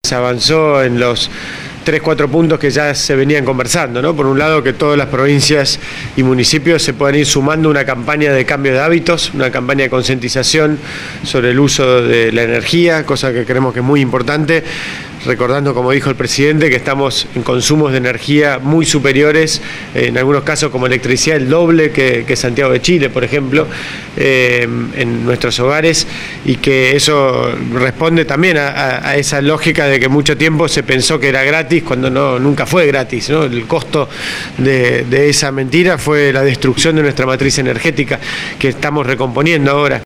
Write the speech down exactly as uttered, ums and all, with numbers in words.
Se avanzó en los tres, cuatro puntos que ya se venían conversando, ¿no? Por un lado, que todas las provincias y municipios se puedan ir sumando una campaña de cambio de hábitos, una campaña de concientización sobre el uso de la energía, cosa que creemos que es muy importante, recordando, como dijo el presidente, que estamos en consumos de energía muy superiores, en algunos casos como electricidad el doble que, que Santiago de Chile, por ejemplo, eh, en nuestros hogares, y que eso responde también a, a, a esa lógica de que mucho tiempo se pensó que era gratis cuando no, nunca fue gratis, ¿no? El costo de, de esa mentira fue la destrucción de nuestra matriz energética que estamos recomponiendo ahora.